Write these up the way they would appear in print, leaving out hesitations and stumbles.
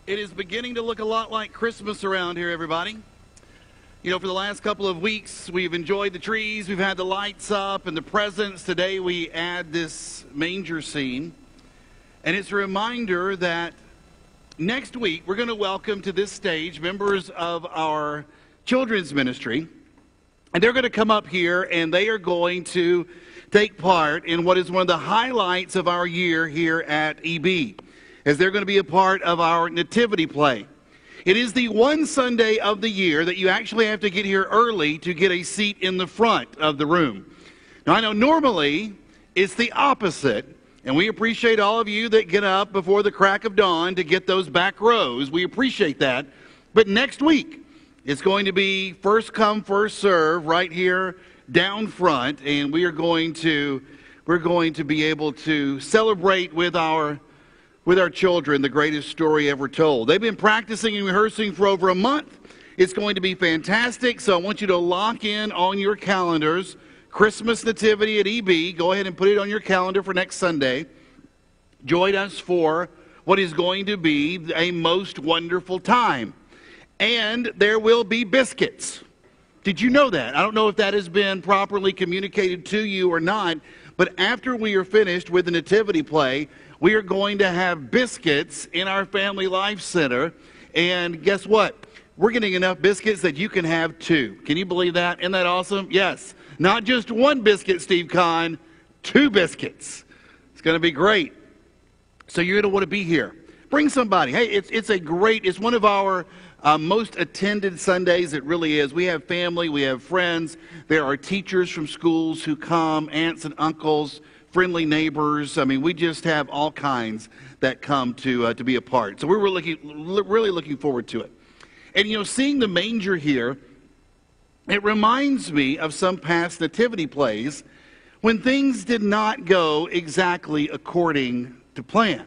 It is beginning to look a lot like Christmas around here, everybody. You know, for the last couple of weeks, we've enjoyed the trees, we've had the lights up and the presents. Today we add this manger scene. And it's a reminder that next week we're going to welcome to this stage members of our children's ministry. And they're going to come up here and they are going to take part in what is one of the highlights of our year here at EB, as they're going to be a part of our nativity play. It is the one Sunday of the year that you actually have to get here early to get a seat in the front of the room. Now, I know normally it's the opposite, and we appreciate all of you that get up before the crack of dawn to get those back rows. We appreciate that. But next week, it's going to be first come, first serve right here down front, and we're going to be able to celebrate with our children the greatest story ever told. They've been practicing and rehearsing for over a month. It's going to be fantastic, so I want you to lock in on your calendars. Christmas Nativity at EB. Go ahead and put it on your calendar for next Sunday. Join us for what is going to be a most wonderful time. And there will be biscuits. Did you know that? I don't know if that has been properly communicated to you or not, but after we are finished with the nativity play, we are going to have biscuits in our Family Life Center. And guess what? We're getting enough biscuits that you can have two. Can you believe that? Isn't that awesome? Yes. Not just one biscuit, Steve Kahn, two biscuits. It's going to be great. So you're going to want to be here. Bring somebody. Hey, it's one of our most attended Sundays. It really is. We have family, we have friends. There are teachers from schools who come, aunts and uncles, friendly neighbors. I mean, we just have all kinds that come to be a part. So we're really looking forward to it. And, you know, seeing the manger here, it reminds me of some past nativity plays when things did not go exactly according to plan.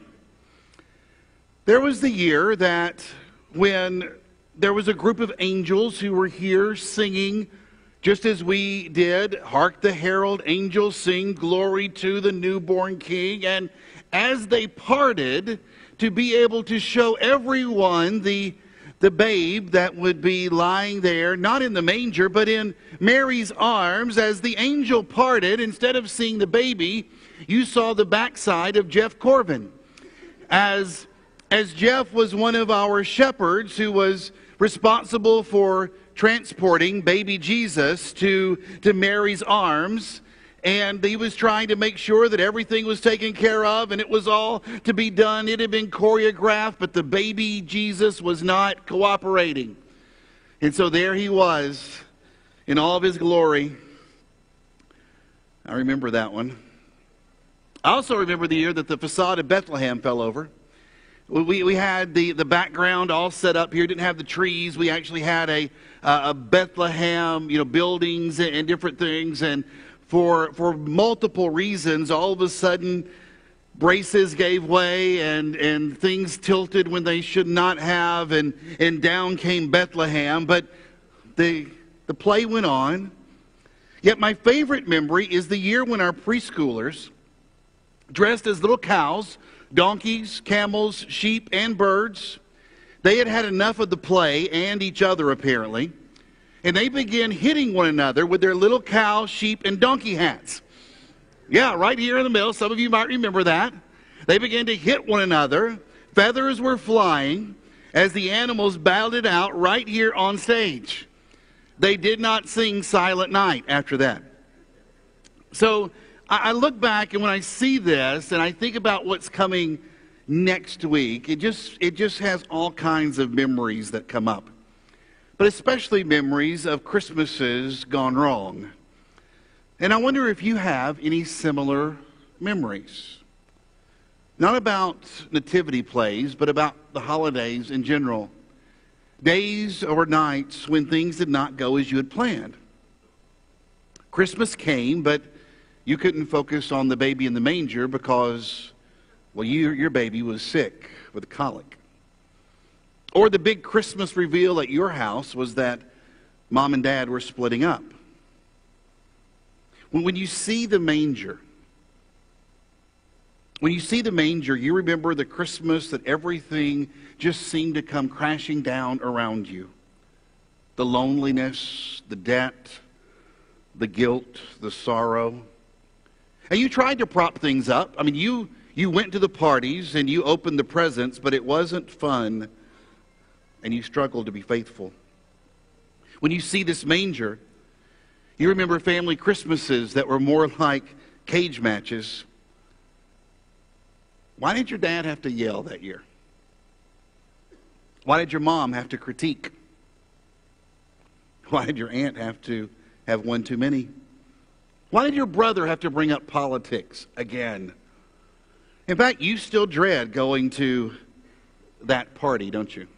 There was the year that when there was a group of angels who were here singing, just as we did, "Hark the herald angels sing, glory to the newborn King." And as they parted to be able to show everyone the babe that would be lying there, not in the manger, but in Mary's arms, as the angel parted, instead of seeing the baby, you saw the backside of Jeff Corbin. As Jeff was one of our shepherds who was responsible for transporting baby Jesus to Mary's arms, and he was trying to make sure that everything was taken care of and it was all to be done. It had been choreographed, but the baby Jesus was not cooperating. And so there he was in all of his glory. I remember that one. I also remember the year that the facade of Bethlehem fell over. We had the background all set up here. Didn't have the trees. We actually had a Bethlehem, buildings and different things. And for multiple reasons, all of a sudden, braces gave way and things tilted when they should not have, and down came Bethlehem. But the play went on. Yet my favorite memory is the year when our preschoolers, dressed as little cows, donkeys, camels, sheep, and birds, they had had enough of the play and each other apparently, and they began hitting one another with their little cow, sheep, and donkey hats. Yeah, right here in the middle. Some of you might remember that. They began to hit one another. Feathers were flying as the animals battled it out right here on stage. They did not sing Silent Night after that. So I look back, and when I see this and I think about what's coming next week, it just has all kinds of memories that come up. But especially memories of Christmases gone wrong. And I wonder if you have any similar memories. Not about nativity plays, but about the holidays in general. Days or nights when things did not go as you had planned. Christmas came, but you couldn't focus on the baby in the manger because, well, your baby was sick with colic. Or the big Christmas reveal at your house was that mom and dad were splitting up. When you see the manger, When you see the manger, you remember the Christmas that everything just seemed to come crashing down around you. The loneliness, the debt, the guilt, the sorrow. And you tried to prop things up. I mean, you went to the parties and you opened the presents, but it wasn't fun, and you struggled to be faithful. When you see this manger, you remember family Christmases that were more like cage matches. Why did your dad have to yell that year? Why did your mom have to critique? Why did your aunt have to have one too many? Why did your brother have to bring up politics again? In fact, you still dread going to that party, don't you?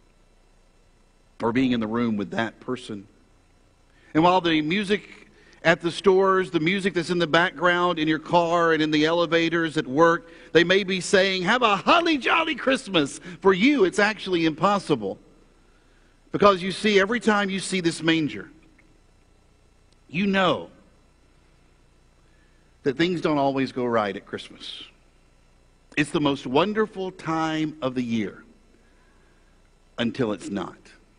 Or being in the room with that person. And while the music at the stores, the music that's in the background in your car and in the elevators at work, they may be saying, have a holly jolly Christmas. For you, it's actually impossible. Because you see, every time you see this manger, you know that things don't always go right at Christmas. It's the most wonderful time of the year until it's not.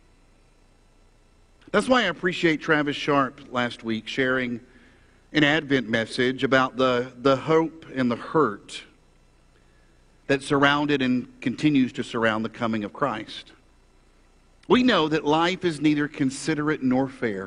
That's why I appreciate Travis Sharp last week sharing an Advent message about the hope and the hurt that surrounded and continues to surround the coming of Christ. We know that life is neither considerate nor fair.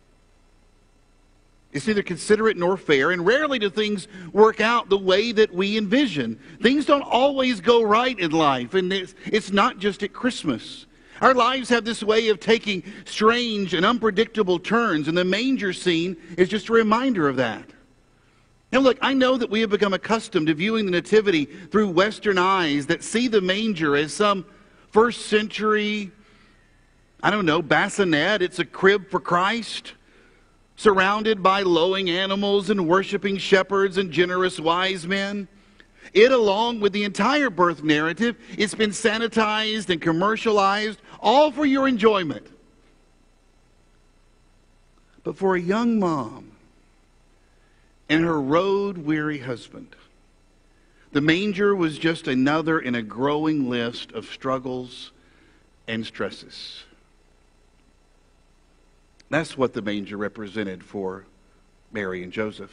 It's neither considerate nor fair, and rarely do things work out the way that we envision. Things don't always go right in life, and it's not just at Christmas. Our lives have this way of taking strange and unpredictable turns, and the manger scene is just a reminder of that. Now look, I know that we have become accustomed to viewing the Nativity through Western eyes that see the manger as some first century, bassinet. It's a crib for Christ, surrounded by lowing animals and worshiping shepherds and generous wise men. It, along with the entire birth narrative, it's been sanitized and commercialized, all for your enjoyment. But for a young mom and her road-weary husband, the manger was just another in a growing list of struggles and stresses. That's what the manger represented for Mary and Joseph.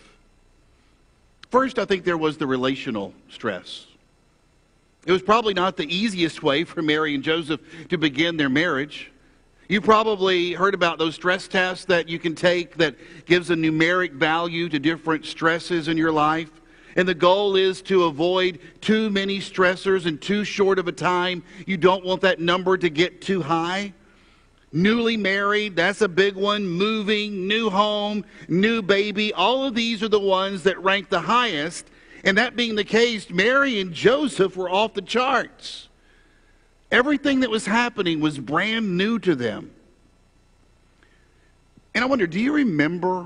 First, I think there was the relational stress. It was probably not the easiest way for Mary and Joseph to begin their marriage. You probably heard about those stress tests that you can take that gives a numeric value to different stresses in your life. And the goal is to avoid too many stressors in too short of a time. You don't want that number to get too high. Newly married, that's a big one. Moving, new home, new baby. All of these are the ones that rank the highest. And that being the case, Mary and Joseph were off the charts. Everything that was happening was brand new to them. And I wonder, do you remember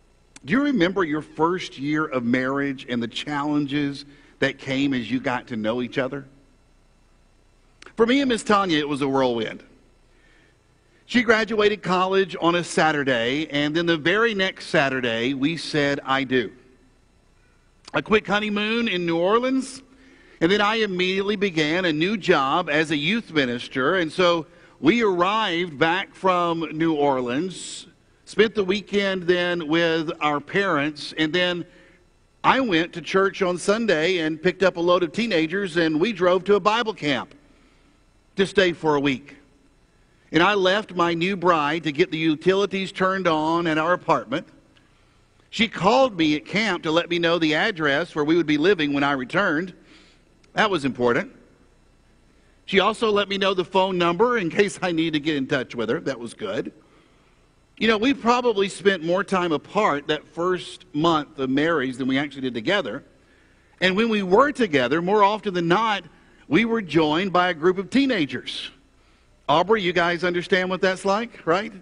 your first year of marriage and the challenges that came as you got to know each other? For me and Miss Tanya, it was a whirlwind. She graduated college on a Saturday, and then the very next Saturday, we said, I do. A quick honeymoon in New Orleans, and then I immediately began a new job as a youth minister. And so we arrived back from New Orleans, spent the weekend then with our parents, and then I went to church on Sunday and picked up a load of teenagers, and we drove to a Bible camp to stay for a week. And I left my new bride to get the utilities turned on at our apartment. She called me at camp to let me know the address where we would be living when I returned. That was important. She also let me know the phone number in case I needed to get in touch with her. That was good. You know, we probably spent more time apart that first month of marriage than we actually did together. And when we were together, more often than not, we were joined by a group of teenagers. Aubrey, you guys understand what that's like, right?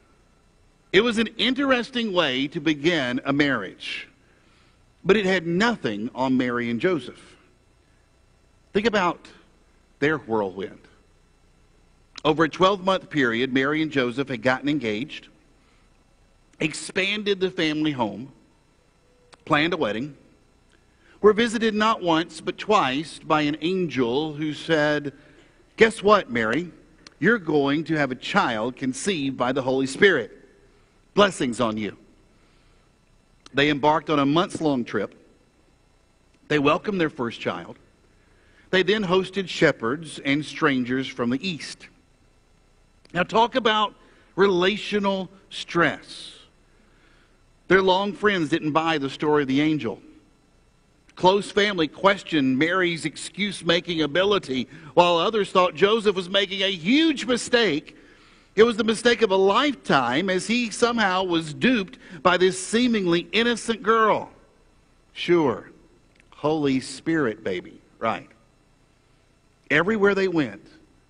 It was an interesting way to begin a marriage, but it had nothing on Mary and Joseph. Think about their whirlwind. Over a 12-month period, Mary and Joseph had gotten engaged, expanded the family home, planned a wedding, were visited not once but twice by an angel who said, "Guess what, Mary? You're going to have a child conceived by the Holy Spirit. Blessings on you." They embarked on a months-long trip. They welcomed their first child. They then hosted shepherds and strangers from the east. Now talk about relational stress. Their long friends didn't buy the story of the angel. Close family questioned Mary's excuse-making ability, while others thought Joseph was making a huge mistake. It was the mistake of a lifetime, as he somehow was duped by this seemingly innocent girl. Sure, Holy Spirit baby, right. Everywhere they went,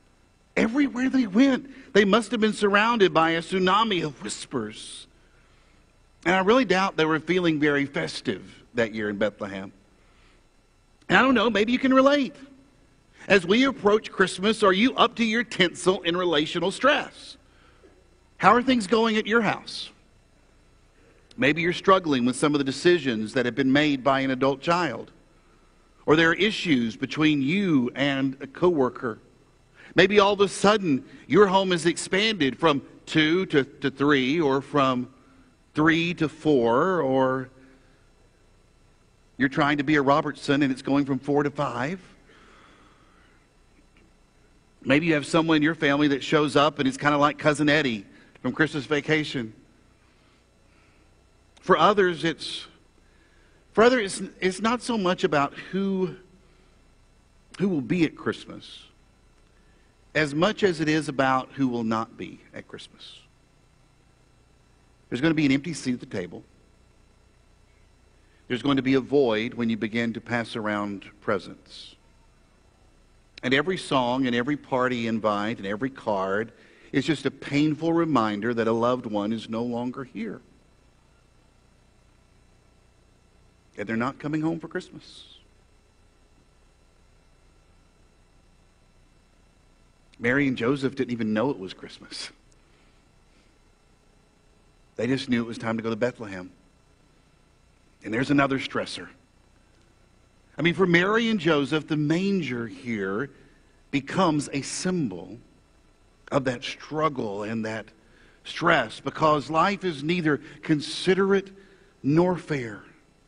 they must have been surrounded by a tsunami of whispers. And I really doubt they were feeling very festive that year in Bethlehem. And I don't know, maybe you can relate. As we approach Christmas, are you up to your tinsel in relational stress? How are things going at your house? Maybe you're struggling with some of the decisions that have been made by an adult child. Or there are issues between you and a coworker. Maybe all of a sudden your home has expanded from 2 to 3, or from 3 to 4, or you're trying to be a Robertson and it's going from 4 to 5. Maybe you have someone in your family that shows up and it's kind of like Cousin Eddie from Christmas Vacation. For others, it's not so much about who will be at Christmas as much as it is about who will not be at Christmas. There's going to be an empty seat at the table. There's going to be a void when you begin to pass around presents. And every song and every party invite and every card is just a painful reminder that a loved one is no longer here. And they're not coming home for Christmas. Mary and Joseph didn't even know it was Christmas. They just knew it was time to go to Bethlehem. And there's another stressor. I mean, for Mary and Joseph, the manger here becomes a symbol of that struggle and that stress, because life is neither considerate nor fair.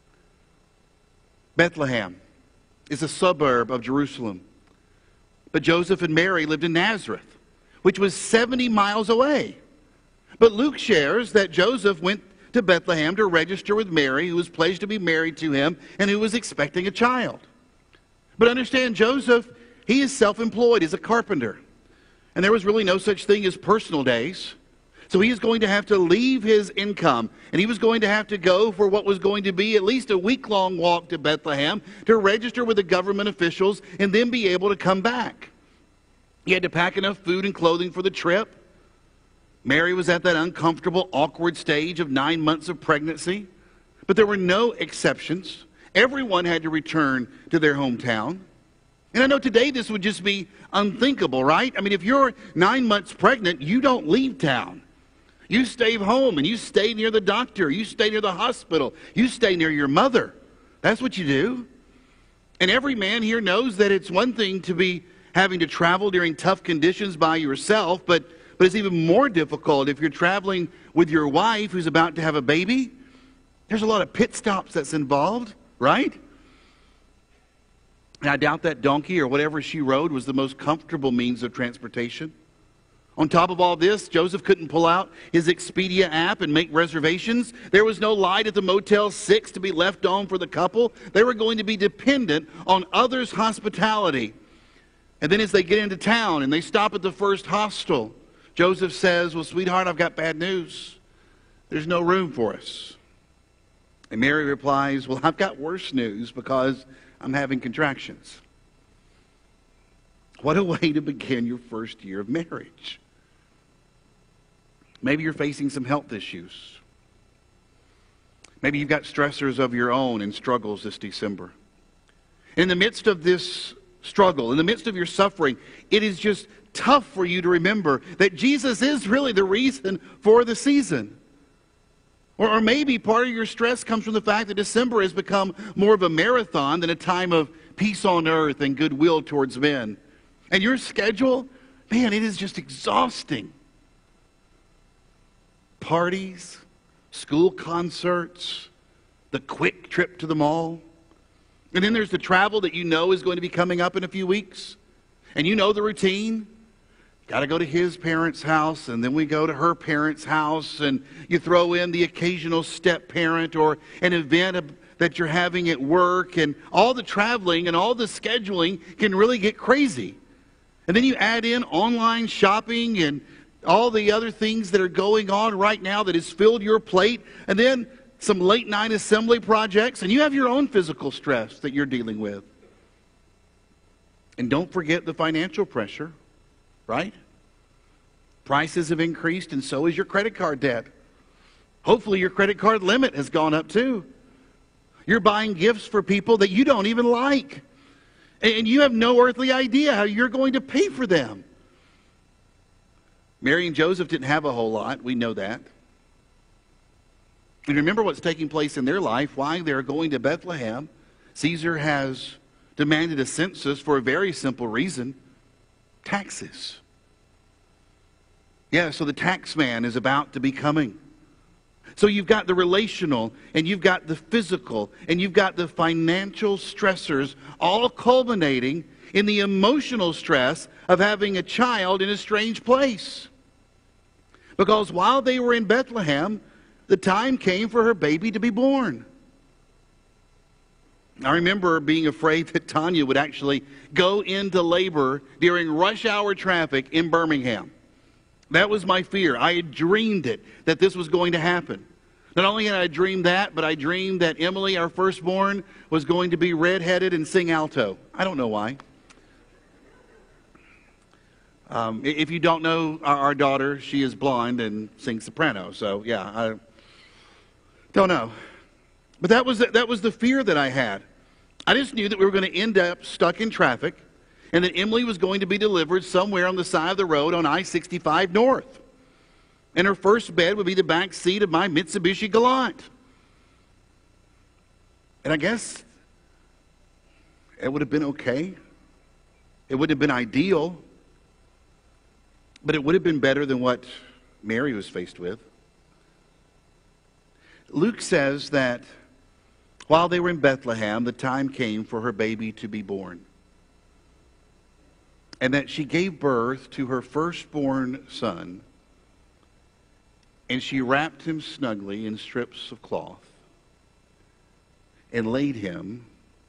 Bethlehem is a suburb of Jerusalem. But Joseph and Mary lived in Nazareth, which was 70 miles away. But Luke shares that Joseph went to Bethlehem to register with Mary, who was pledged to be married to him and who was expecting a child. But understand, Joseph, he is self-employed as a carpenter. And there was really no such thing as personal days. So he is going to have to leave his income, and he was going to have to go for what was going to be at least a week-long walk to Bethlehem to register with the government officials and then be able to come back. He had to pack enough food and clothing for the trip. Mary was at that uncomfortable, awkward stage of 9 months of pregnancy. But there were no exceptions. Everyone had to return to their hometown. And I know today this would just be unthinkable, right? I mean, if you're 9 months pregnant, you don't leave town. You stay home and you stay near the doctor. You stay near the hospital. You stay near your mother. That's what you do. And every man here knows that it's one thing to be having to travel during tough conditions by yourself, but it's even more difficult if you're traveling with your wife who's about to have a baby. There's a lot of pit stops that's involved, right? And I doubt that donkey or whatever she rode was the most comfortable means of transportation. On top of all this, Joseph couldn't pull out his Expedia app and make reservations. There was no light at the Motel 6 to be left on for the couple. They were going to be dependent on others' hospitality. And then as they get into town and they stop at the first hostel, Joseph says, "Well, sweetheart, I've got bad news. There's no room for us." And Mary replies, "Well, I've got worse news because I'm having contractions." What a way to begin your first year of marriage. Maybe you're facing some health issues. Maybe you've got stressors of your own and struggles this December. In the midst of this struggle, in the midst of your suffering, it is just tough for you to remember that Jesus is really the reason for the season. Or maybe part of your stress comes from the fact that December has become more of a marathon than a time of peace on earth and goodwill towards men. And your schedule, man, it is just exhausting. Parties, school concerts, the quick trip to the mall. And then there's the travel that you know is going to be coming up in a few weeks. And you know the routine. Got to go to his parents' house, and then we go to her parents' house, and you throw in the occasional step-parent or an event that you're having at work, and all the traveling and all the scheduling can really get crazy. And then you add in online shopping and all the other things that are going on right now that has filled your plate, and then some late-night assembly projects, and you have your own physical stress that you're dealing with. And don't forget the financial pressure. Right? Prices have increased, and so has your credit card debt. Hopefully your credit card limit has gone up too. You're buying gifts for people that you don't even like. And you have no earthly idea how you're going to pay for them. Mary and Joseph didn't have a whole lot. We know that. And remember what's taking place in their life, why they're going to Bethlehem. Caesar has demanded a census for a very simple reason. Taxes. Yeah, so the tax man is about to be coming. So you've got the relational, and you've got the physical, and you've got the financial stressors all culminating in the emotional stress of having a child in a strange place. Because while they were in Bethlehem, the time came for her baby to be born. I remember being afraid that Tanya would actually go into labor during rush hour traffic in Birmingham. That was my fear. I had dreamed it, that this was going to happen. Not only had I dreamed that, but I dreamed that Emily, our firstborn, was going to be redheaded and sing alto. I don't know why. If you don't know our daughter, she is blonde and sings soprano. So, yeah, I don't know. But that was the fear that I had. I just knew that we were going to end up stuck in traffic, and that Emily was going to be delivered somewhere on the side of the road on I-65 North. And her first bed would be the back seat of my Mitsubishi Galant. And I guess it would have been okay. It wouldn't have been ideal, but it would have been better than what Mary was faced with. Luke says that while they were in Bethlehem, the time came for her baby to be born. And that she gave birth to her firstborn son, and she wrapped him snugly in strips of cloth and laid him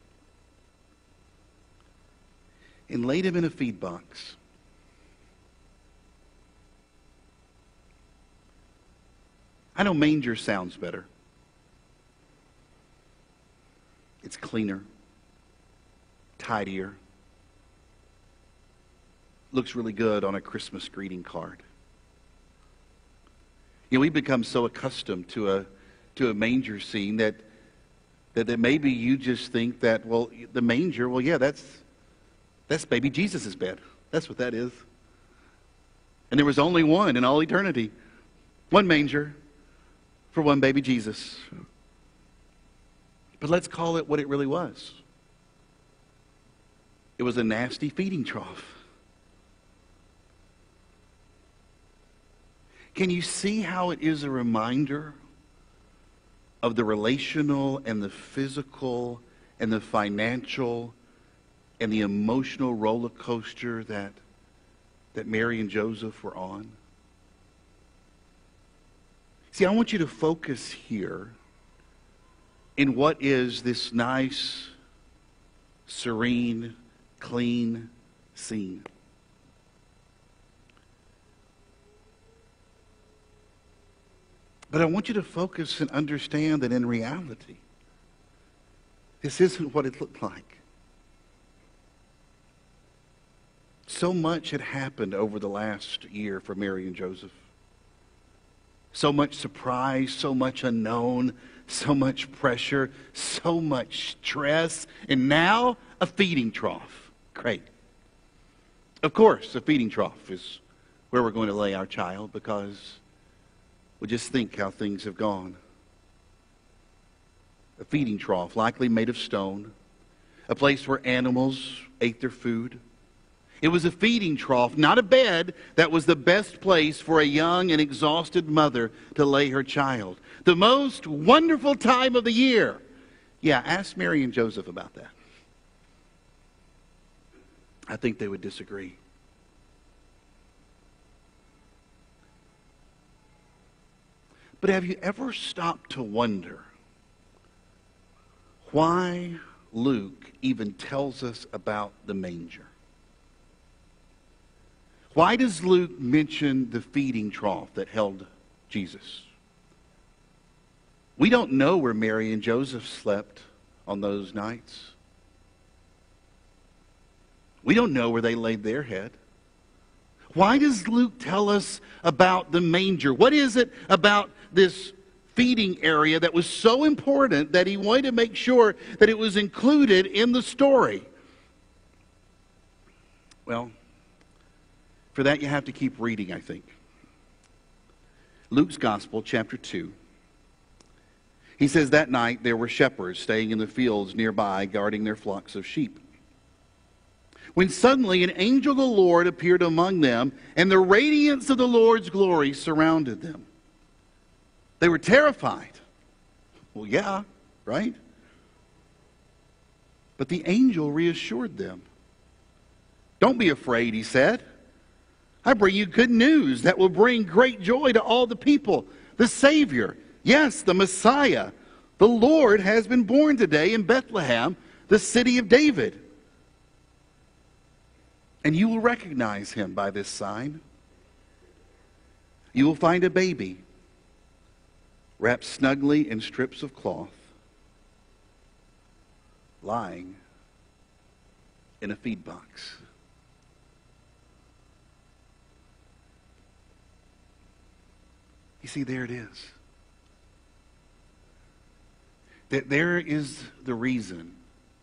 in a feed box. I know manger sounds better. It's cleaner, tidier. Looks really good on a Christmas greeting card. You know, we've become so accustomed to a manger scene that maybe you just think that, well, the manger, well, yeah, that's baby Jesus' bed. That's what that is. And there was only one in all eternity. One manger for one baby Jesus. But let's call it what it really was. It was a nasty feeding trough. Can you see how it is a reminder of the relational and the physical and the financial and the emotional roller coaster that Mary and Joseph were on? See, I want you to focus here in what is this nice, serene, clean scene. But I want you to focus and understand that in reality, this isn't what it looked like. So much had happened over the last year for Mary and Joseph. So much surprise, so much unknown, so much pressure, so much stress, and now a feeding trough. Great. Of course, a feeding trough is where we're going to lay our child, because well, just think how things have gone. a feeding trough, likely made of stone, a place where animals ate their food. It was a feeding trough, not a bed, that was the best place for a young and exhausted mother to lay her child. The most wonderful time of the year. Yeah, ask Mary and Joseph about that. I think they would disagree. But have you ever stopped to wonder why Luke even tells us about the manger? Why does Luke mention the feeding trough that held Jesus? We don't know where Mary and Joseph slept on those nights. We don't know where they laid their head. Why does Luke tell us about the manger? What is it about this feeding area that was so important that he wanted to make sure that it was included in the story? Well, for that you have to keep reading, I think. Luke's Gospel, chapter 2. He says, that night there were shepherds staying in the fields nearby, guarding their flocks of sheep, when suddenly an angel of the Lord appeared among them, and the radiance of the Lord's glory surrounded them. They were terrified. Well, yeah, right? But the angel reassured them. Don't be afraid, he said. I bring you good news that will bring great joy to all the people. The Savior, yes, the Messiah, the Lord, has been born today in Bethlehem, the city of David. And you will recognize him by this sign. You will find a baby wrapped snugly in strips of cloth, lying in a feed box. You see, there it is. That there is the reason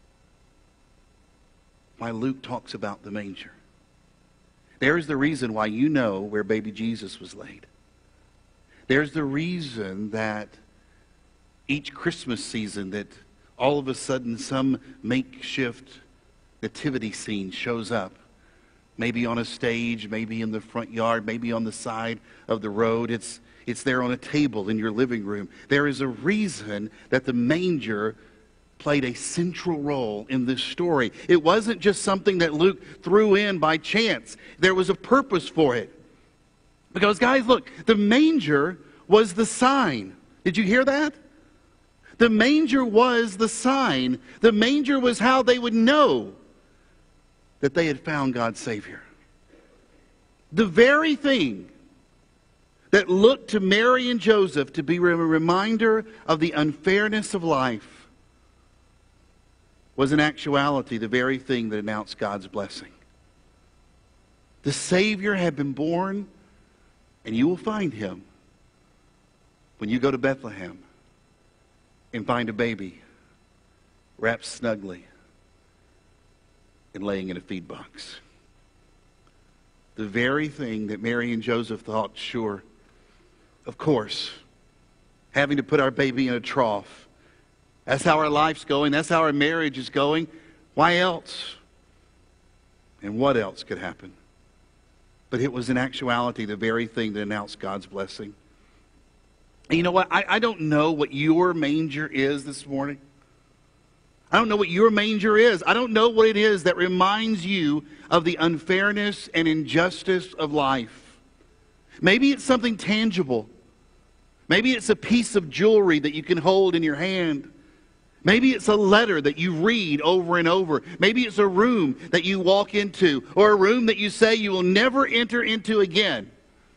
why Luke talks about the manger. There's the reason why you know where baby Jesus was laid. There's the reason that each Christmas season that all of a sudden some makeshift nativity scene shows up. Maybe on a stage, maybe in the front yard, maybe on the side of the road. It's there on a table in your living room. There is a reason that the manger played a central role in this story. It wasn't just something that Luke threw in by chance. There was a purpose for it. Because, guys, look, the manger was the sign. Did you hear that? The manger was the sign. The manger was how they would know that they had found God's Savior. The very thing that looked to Mary and Joseph to be a reminder of the unfairness of life was in actuality the very thing that announced God's blessing. The Savior had been born, and you will find him when you go to Bethlehem and find a baby wrapped snugly and laying in a feed box. The very thing that Mary and Joseph thought, sure, of course, having to put our baby in a trough. That's how our life's going. That's how our marriage is going. Why else? And what else could happen? But it was in actuality the very thing that announced God's blessing. And you know what? I don't know what your manger is this morning. I don't know what your manger is. I don't know what it is that reminds you of the unfairness and injustice of life. Maybe it's something tangible. Maybe it's a piece of jewelry that you can hold in your hand. Maybe it's a letter that you read over and over. Maybe it's a room that you walk into, or a room that you say you will never enter into again.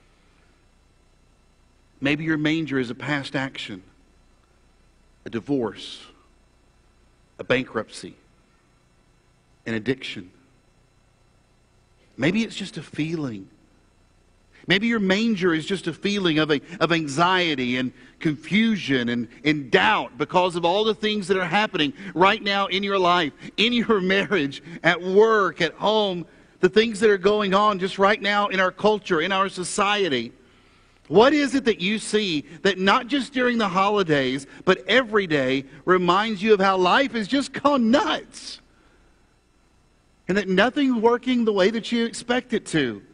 Maybe your manger is a past action, a divorce, a bankruptcy, an addiction. Maybe it's just a feeling. Maybe your manger is just a feeling of anxiety and confusion and doubt because of all the things that are happening right now in your life, in your marriage, at work, at home, the things that are going on just right now in our culture, in our society. What is it that you see that not just during the holidays, but every day reminds you of how life has just gone nuts? And that nothing's working the way that you expect it to.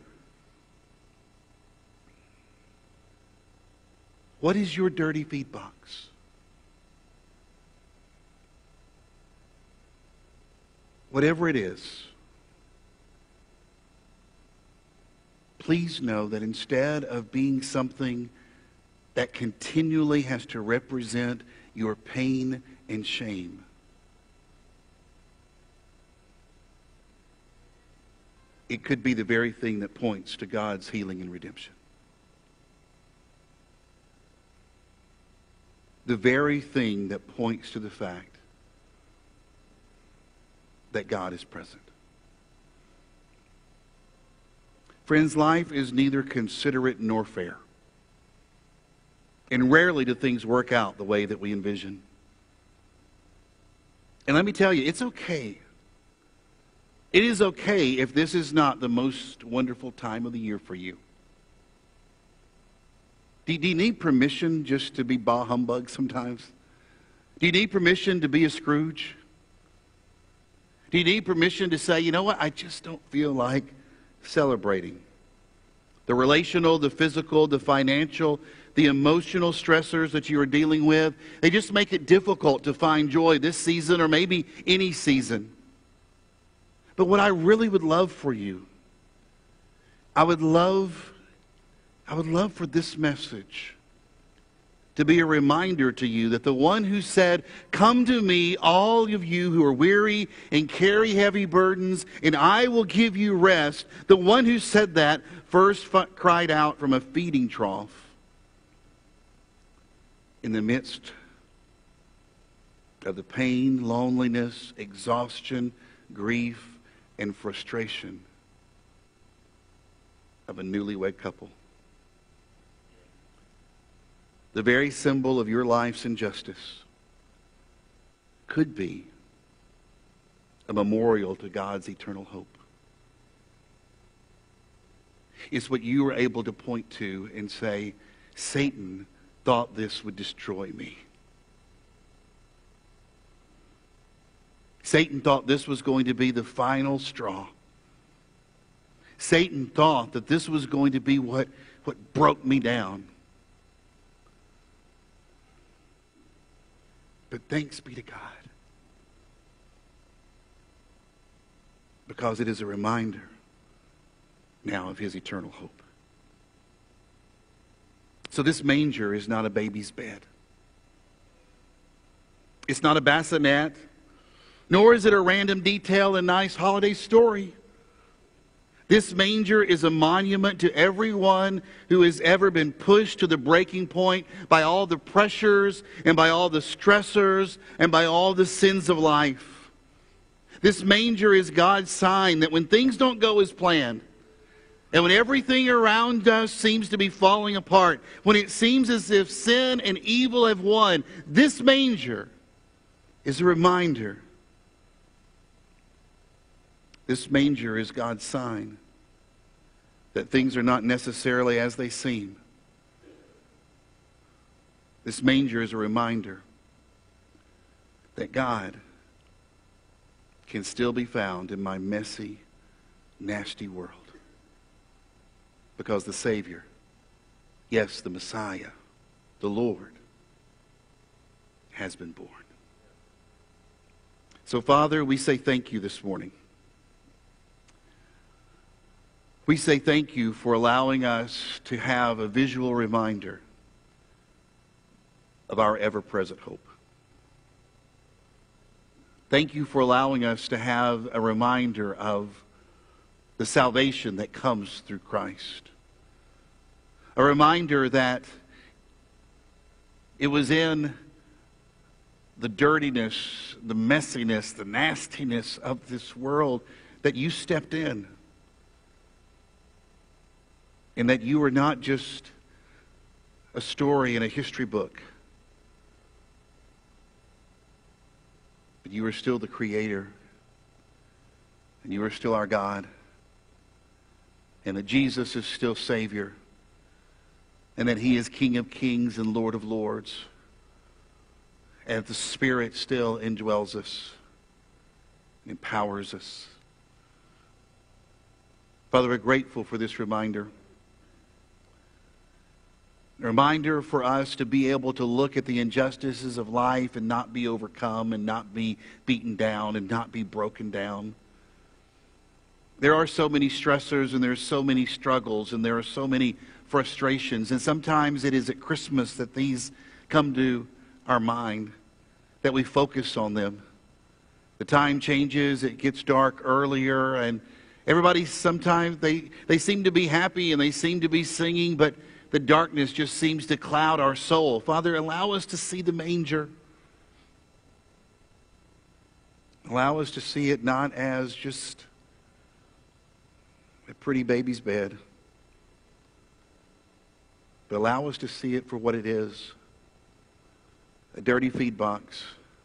What is your dirty feed box? Whatever it is, please know that instead of being something that continually has to represent your pain and shame, it could be the very thing that points to God's healing and redemption. The very thing that points to the fact that God is present. Friends, life is neither considerate nor fair. And rarely do things work out the way that we envision. And let me tell you, it's okay. It is okay if this is not the most wonderful time of the year for you. Do you need permission just to be bah humbug sometimes? Do you need permission to be a Scrooge? Do you need permission to say, you know what, I just don't feel like celebrating? The relational, the physical, the financial, the emotional stressors that you are dealing with, they just make it difficult to find joy this season or maybe any season. But what I really would love for you, I would love for this message to be a reminder to you that the one who said, "Come to me, all of you who are weary and carry heavy burdens, and I will give you rest," the one who said that first cried out from a feeding trough in the midst of the pain, loneliness, exhaustion, grief, and frustration of a newlywed couple. The very symbol of your life's injustice could be a memorial to God's eternal hope. It's what you were able to point to and say, Satan thought this would destroy me. Satan thought this was going to be the final straw. Satan thought that this was going to be what broke me down. But thanks be to God, because it is a reminder now of his eternal hope. So this manger is not a baby's bed. It's not a bassinet, nor is it a random detail in a nice holiday story. This manger is a monument to everyone who has ever been pushed to the breaking point by all the pressures and by all the stressors and by all the sins of life. This manger is God's sign that when things don't go as planned, and when everything around us seems to be falling apart, when it seems as if sin and evil have won, this manger is a reminder. This manger is God's sign that things are not necessarily as they seem. This manger is a reminder that God can still be found in my messy, nasty world. Because the Savior, yes, the Messiah, the Lord, has been born. So, Father, we say thank you this morning. We say thank you for allowing us to have a visual reminder of our ever-present hope. Thank you for allowing us to have a reminder of the salvation that comes through Christ. A reminder that it was in the dirtiness, the messiness, the nastiness of this world that you stepped in. And that you were not just a story in a history book, but you are still the Creator, and you are still our God, and that Jesus is still Savior, and that He is King of kings and Lord of lords, and that the Spirit still indwells us, empowers us. Father, we're grateful for this reminder. A reminder for us to be able to look at the injustices of life and not be overcome and not be beaten down and not be broken down. There are so many stressors and there are so many struggles and there are so many frustrations. And sometimes it is at Christmas that these come to our mind, that we focus on them. The time changes, it gets dark earlier, and everybody sometimes, they seem to be happy and they seem to be singing, but the darkness just seems to cloud our soul. Father, allow us to see the manger. Allow us to see it not as just a pretty baby's bed, but allow us to see it for what it is, a dirty feed box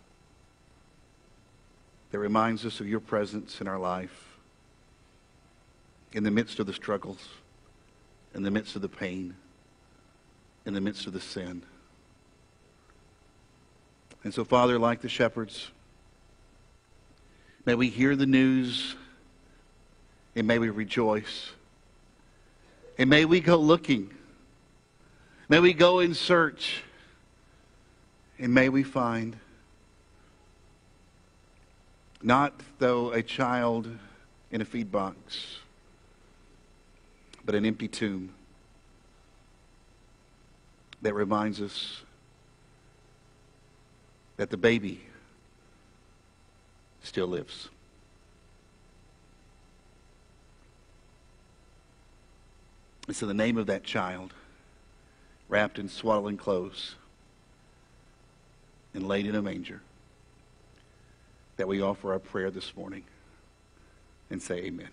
that reminds us of your presence in our life, in the midst of the struggles, in the midst of the pain, in the midst of the sin. And so, Father, like the shepherds, may we hear the news, and may we rejoice. And may we go looking. May we go in search. And may we find, not though a child in a feed box, but an empty tomb that reminds us that the baby still lives. And so the name of that child, wrapped in swaddling clothes and laid in a manger, that we offer our prayer this morning and say amen.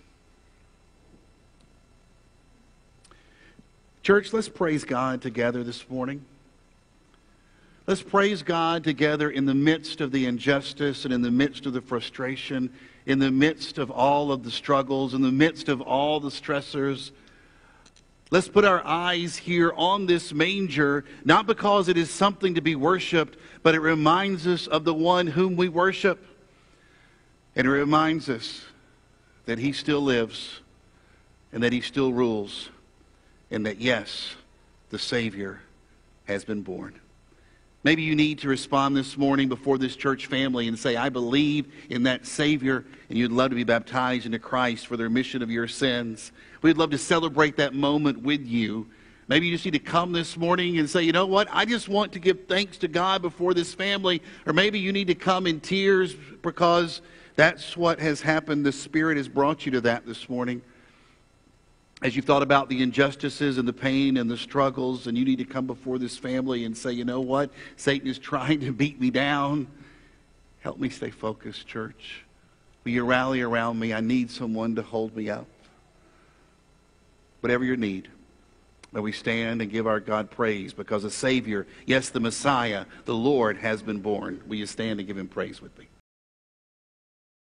Church, let's praise God together this morning. Let's praise God together in the midst of the injustice and in the midst of the frustration, in the midst of all of the struggles, in the midst of all the stressors. Let's put our eyes here on this manger, not because it is something to be worshiped, but it reminds us of the one whom we worship. And it reminds us that He still lives and that He still rules. And that, yes, the Savior has been born. Maybe you need to respond this morning before this church family and say, I believe in that Savior, and you'd love to be baptized into Christ for the remission of your sins. We'd love to celebrate that moment with you. Maybe you just need to come this morning and say, you know what, I just want to give thanks to God before this family. Or maybe you need to come in tears because that's what has happened. The Spirit has brought you to that this morning. As you've thought about the injustices and the pain and the struggles, and you need to come before this family and say, you know what? Satan is trying to beat me down. Help me stay focused, church. Will you rally around me? I need someone to hold me up. Whatever your need, may we stand and give our God praise because a Savior, yes, the Messiah, the Lord, has been born. Will you stand and give Him praise with me?